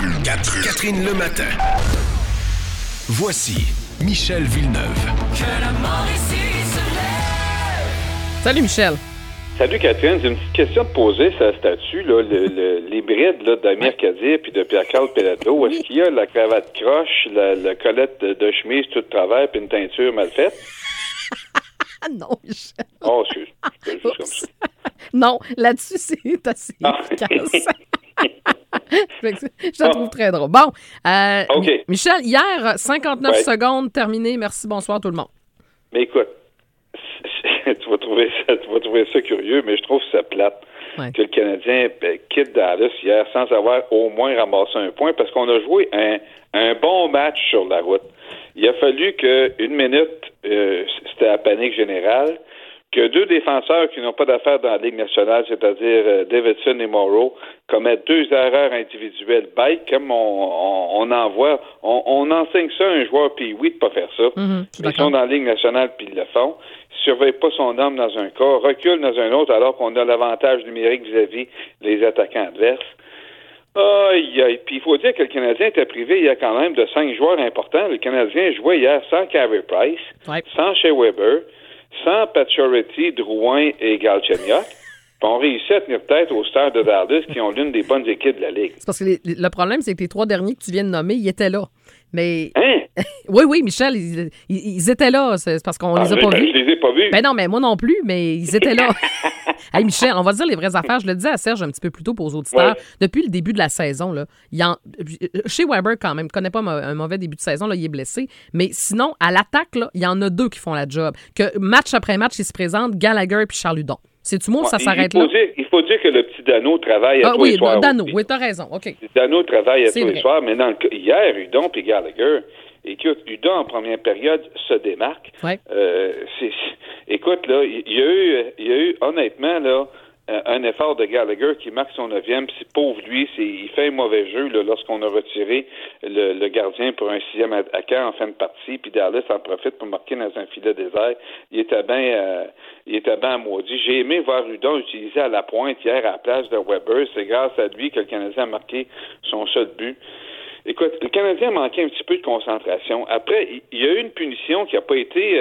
Catherine le matin. Voici Michel Villeneuve. Que la mort ici se lève. Salut Michel. Salut Catherine, j'ai une petite question de poser sur la statue, là, l'hybride là, d'Amir Kadir puis de Pierre-Carl Pellado. Est-ce qu'il y a la cravate croche, la colette de chemise tout de travers puis une teinture mal faite? Ah non, Michel. Oh, excuse. C'est juste comme ça. Non, là-dessus, c'est assez efficace. Je la trouve très drôle. Bon, OK. Michel, hier, 59 secondes, terminé. Merci, bonsoir tout le monde. Mais écoute, tu vas trouver ça curieux, mais je trouve ça plate que le Canadien quitte Dallas hier sans avoir au moins ramassé un point parce qu'on a joué un bon match sur la route. Il a fallu qu'une minute, c'était la panique générale, que deux défenseurs qui n'ont pas d'affaires dans la Ligue nationale, c'est-à-dire Davidson et Morrow, commettent deux erreurs individuelles bêtes, comme on en voit. On enseigne ça à un joueur, puis oui, de pas faire ça. Ils sont dans la Ligue nationale, puis ils le font. Ils surveillent pas son homme dans un cas, reculent dans un autre, alors qu'on a l'avantage numérique vis-à-vis les attaquants adverses. Puis il faut dire que le Canadien était privé il y a quand même de 5 joueurs importants. Le Canadien jouait hier sans Carey Price, sans Shea Weber, sans Pacioretty, Drouin et Galchenyuk. Puis on réussit à tenir tête aux Stars de Dallas qui ont l'une des bonnes équipes de la Ligue. C'est parce que le problème, c'est que les 3 derniers que tu viens de nommer, ils étaient là. Mais Hein? oui, Michel, ils étaient là. C'est parce qu'on les a pas vus. Je les ai pas vus. Ben non, mais moi non plus, mais ils étaient là. Hey Michel, on va dire les vraies affaires. Je le disais à Serge un petit peu plus tôt pour aux auditeurs. Ouais. Depuis le début de la saison, là, chez Weber, quand même, ne connaît pas un mauvais début de saison, là, il est blessé. Mais sinon, à l'attaque, là, il y en a 2 qui font la job. Que match après match, ils se présentent, Gallagher et Charles Hudon. C'est-tu moi ou ça s'arrête là? Il faut dire que le petit Dano travaille à tous les soirs. Dano, oui, t'as raison. OK. Dano travaille à tous les soirs, mais dans le cas, hier, Hudon et Gallagher, écoute, Hudon en première période se démarque. Ouais. Écoute, là, il y a eu honnêtement, là, un effort de Gallagher qui marque son 9e, puis pauvre lui, il fait un mauvais jeu là, lorsqu'on a retiré le gardien pour un 6e attaquant en fin de partie, puis Dallas en profite pour marquer dans un filet désert. Il était bien maudit. J'ai aimé voir Hudon utilisé à la pointe hier à la place de Weber. C'est grâce à lui que le Canadien a marqué son seul but. Écoute, le Canadien a manqué un petit peu de concentration. Après, il y a eu une punition qui a pas été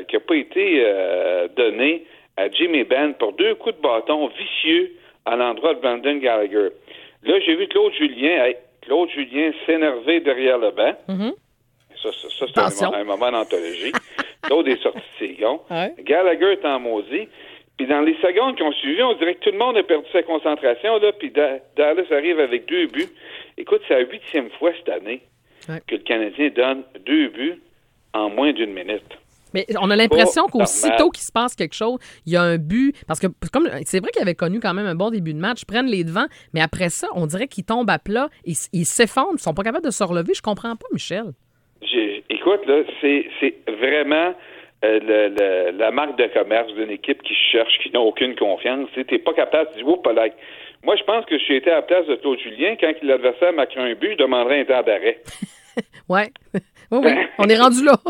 donnée à Jimmy Benn pour 2 coups de bâton vicieux à l'endroit de Brandon Gallagher. Là, j'ai vu Claude Julien s'énerver derrière le banc. Mm-hmm. Ça c'est un moment d'anthologie. Claude est sorti de ses gonds. Ouais. Gallagher est en maudit. Puis dans les secondes qui ont suivi, on dirait que tout le monde a perdu sa concentration, là, puis Dallas arrive avec 2 buts. Écoute, c'est la 8e fois cette année que le Canadien donne 2 buts en moins d'une minute. Mais on a l'impression qu'aussitôt qu'il se passe quelque chose, il y a un but. Parce que comme c'est vrai qu'il avait connu quand même un bon début de match, prennent les devants, mais après ça, on dirait qu'ils tombent à plat, ils s'effondrent, ils sont pas capables de se relever. Je comprends pas, Michel. Écoute, là, c'est vraiment la marque de commerce d'une équipe qui cherche, qui n'a aucune confiance. Tu n'es pas capable de dire, Polak. Moi, je pense que si j'étais à la place de Claude Julien, quand l'adversaire marquerait un but, je demanderais un temps d'arrêt. Ouais. Oui, on est rendu là.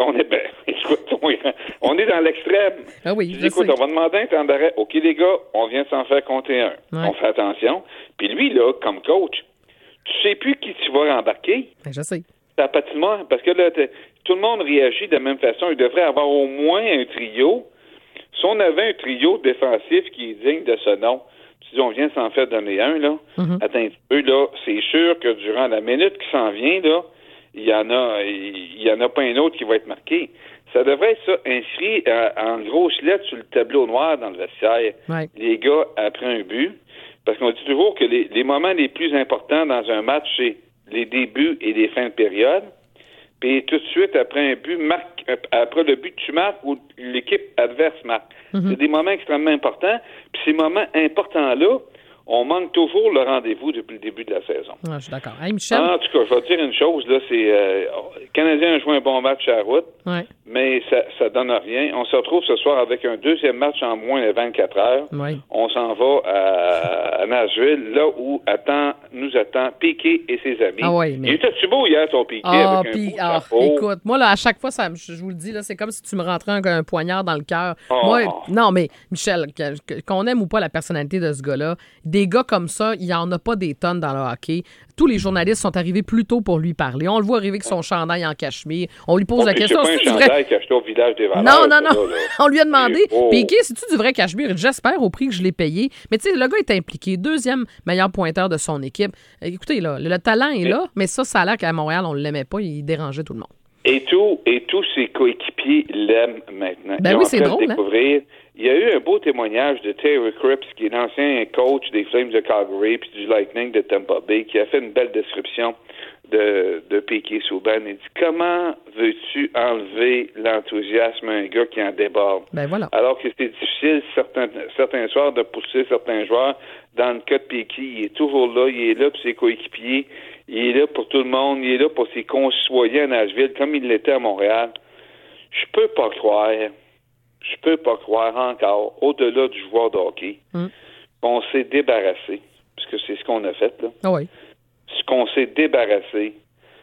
On est dans l'extrême. Ah oui, écoute, on va demander un temps d'arrêt. OK, les gars, on vient de s'en faire compter un. Ouais. On fait attention. Puis lui, là, comme coach, tu sais plus qui tu vas rembarquer. Ben, je sais. Ta patinoire, parce que là, tout le monde réagit de la même façon. Il devrait avoir au moins un trio. Si on avait un trio défensif qui est digne de ce nom, tu dis, on vient s'en faire donner un, là. Mm-hmm. Attends un petit peu, là. C'est sûr que durant la minute qui s'en vient, là, il y en a pas un autre qui va être marqué. Ça devrait être ça, inscrit en grosses lettres sur le tableau noir dans le vestiaire. Ouais. Les gars, après un but, parce qu'on dit toujours que les moments les plus importants dans un match, c'est les débuts et les fins de période. Puis tout de suite, après un but, après le but, tu marques ou l'équipe adverse marque. Mm-hmm. C'est des moments extrêmement importants. Puis ces moments importants-là, on manque toujours le rendez-vous depuis le début de la saison. Ah, je suis d'accord. Hey, Michel? En tout cas, je vais te dire une chose, là, c'est le Canadien a joué un bon match à la route, mais ça donne rien. On se retrouve ce soir avec un 2e match en moins de 24 heures. Ouais. On s'en va à à Nashville, là où nous attend Piqué et ses amis. Ah oui, mais... Il était-tu beau hier, ton Piqué, avec un beau chapeau? Écoute, moi, là, à chaque fois, je vous le dis, là, c'est comme si tu me rentrais un poignard dans le cœur. Moi, non, mais Michel, qu'on aime ou pas la personnalité de ce gars-là, des gars comme ça, il n'y en a pas des tonnes dans le hockey. Tous les journalistes sont arrivés plus tôt pour lui parler. On le voit arriver avec son chandail en cachemire. On lui pose la question. C'est pas un chandail qu'il a acheté au village des Valeurs. Non. On lui a demandé, Piqué, c'est-tu du vrai cachemire? J'espère au prix que je l'ai payé. Mais tu sais, le gars est impliqué. Deuxième meilleur pointeur de son équipe. Écoutez, là, le talent est là, mais ça a l'air qu'à Montréal, on ne l'aimait pas. Il dérangeait tout le monde. Et tous ses coéquipiers l'aiment maintenant. Ben oui, c'est drôle, découvrir. Il y a eu un beau témoignage de Terry Cripps, qui est l'ancien coach des Flames de Calgary puis du Lightning de Tampa Bay, qui a fait une belle description de Piqué Souban. Il dit, comment veux-tu enlever l'enthousiasme à un gars qui en déborde? Ben voilà. Alors que c'est difficile certains soirs de pousser certains joueurs. Dans le cas de Piqué, il est toujours là, il est là pour ses coéquipiers, il est là pour tout le monde, il est là pour ses concitoyens à Nashville, comme il l'était à Montréal. Je peux pas croire encore, au-delà du joueur de hockey, qu'on s'est débarrassé, parce que c'est ce qu'on a fait, là. Ah oui. Ce qu'on s'est débarrassé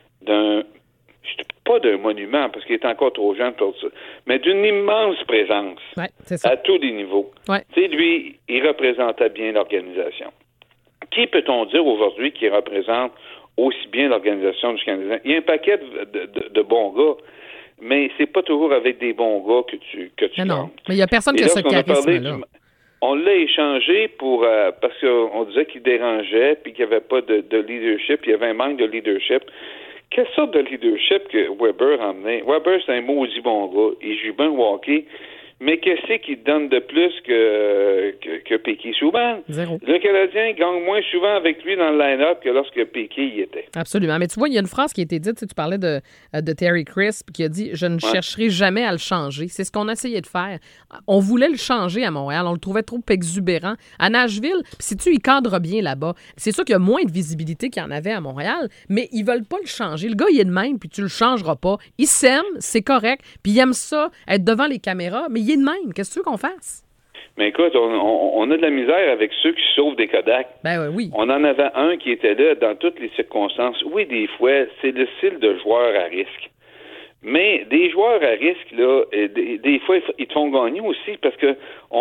pas d'un monument, parce qu'il est encore trop jeune pour ça, mais d'une immense présence c'est ça. à tous les niveaux. Ouais. Tu sais, lui, il représentait bien l'organisation. Qui peut-on dire aujourd'hui qui représente aussi bien l'organisation du Canadien? Il y a un paquet de bons gars, mais c'est pas toujours avec des bons gars que tu non, mais il y a personne qui a ce charisme-là. On l'a échangé pour parce qu'on disait qu'il dérangeait puis qu'il n'y avait pas de leadership, il y avait un manque de leadership. Quelle sorte de leadership que Weber a emmené? Weber, c'est un maudit bon gars. Il joue bien au hockey. Mais qu'est-ce qu'il donne de plus que Piqué Souban? Zéro. Le Canadien gagne moins souvent avec lui dans le line-up que lorsque Piqué y était. Absolument. Mais tu vois, il y a une phrase qui a été dite, tu parlais de Terry Crisp, qui a dit « Je ne chercherai jamais à le changer ». C'est ce qu'on a essayé de faire. On voulait le changer à Montréal. On le trouvait trop exubérant. À Nashville, puis si il cadre bien là-bas. C'est sûr qu'il y a moins de visibilité qu'il y en avait à Montréal, mais ils veulent pas le changer. Le gars, il est de même, puis tu le changeras pas. Il s'aime, c'est correct, puis il aime ça, être devant les caméras, mais il est de même. Qu'est-ce que tu veux qu'on fasse? Mais écoute, on a de la misère avec ceux qui sauvent des Kodak. Ben oui. On en avait un qui était là dans toutes les circonstances. Oui, des fois, c'est le style de joueur à risque. Mais des joueurs à risque, là, des fois, ils te font gagner aussi parce que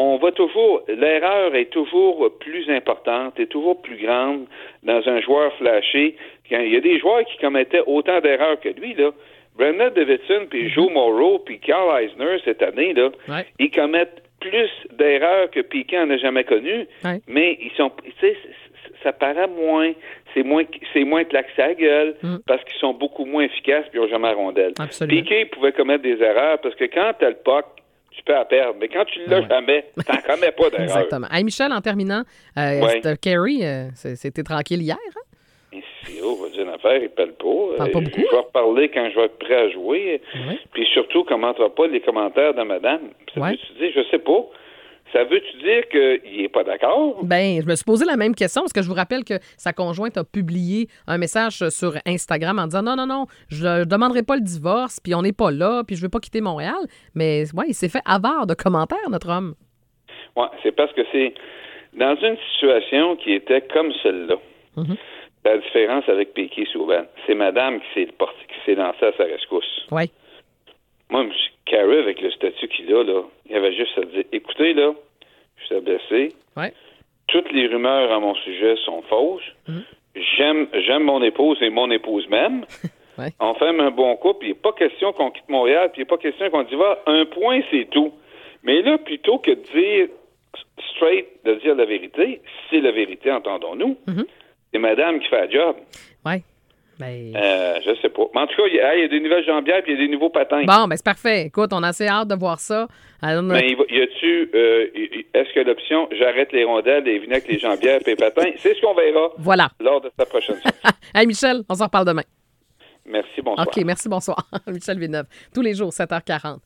l'erreur est toujours plus importante, est toujours plus grande dans un joueur flashé. Il y a des joueurs qui commettaient autant d'erreurs que lui, là. Brendan Davidson, puis Joe Morrow, puis Carl Eisner, cette année, là, ils commettent plus d'erreurs que Piqué en a jamais connu, mais ils sont, tu sais, ça paraît moins, c'est moins claqué à la gueule, parce qu'ils sont beaucoup moins efficaces, puis ils n'ont jamais la rondelle. Absolument. Piqué pouvait commettre des erreurs, parce que quand tu as le puck, tu peux la perdre, mais quand tu l'as jamais, tu n'en commets pas d'erreurs. Exactement. Hey, Michel, en terminant, Carey, c'était tranquille hier, hein? On va dire une affaire, il ne parle pas. Parle pas beaucoup. Je vais reparler quand je vais être prêt à jouer. Puis surtout, ne commentera pas les commentaires de madame. Ça veut-tu dire, je sais pas. Ça veut-tu dire qu'il n'est pas d'accord? Ben, je me suis posé la même question parce que je vous rappelle que sa conjointe a publié un message sur Instagram en disant non, je ne demanderai pas le divorce, puis on n'est pas là, puis je veux pas quitter Montréal. Mais il s'est fait avare de commentaires, notre homme. Oui, c'est parce que c'est dans une situation qui était comme celle-là. La différence avec Piqué Souban, c'est madame qui s'est lancée à sa rescousse. Oui. Moi, M. Carey, avec le statut qu'il a, là, il avait juste à dire, écoutez, là, je suis blessé. Toutes les rumeurs à mon sujet sont fausses. J'aime mon épouse et mon épouse même. On fait un bon couple, il n'est pas question qu'on quitte Montréal, puis il n'est pas question qu'on divorce. Un point, c'est tout. Mais là, plutôt que de dire straight, de dire la vérité, c'est la vérité, entendons-nous. C'est madame qui fait le job. Oui. Ben... je sais pas. Mais en tout cas, il y a des nouvelles jambières puis il y a des nouveaux patins. Bon, ben c'est parfait. Écoute, on a assez hâte de voir ça. Alors, mais est-ce que l'option j'arrête les rondelles et venir avec les jambières et les patins? C'est ce qu'on verra lors de sa prochaine sortie. Hey Michel, on s'en reparle demain. Merci, bonsoir. OK, merci, bonsoir. Michel Villeneuve, tous les jours, 7h40.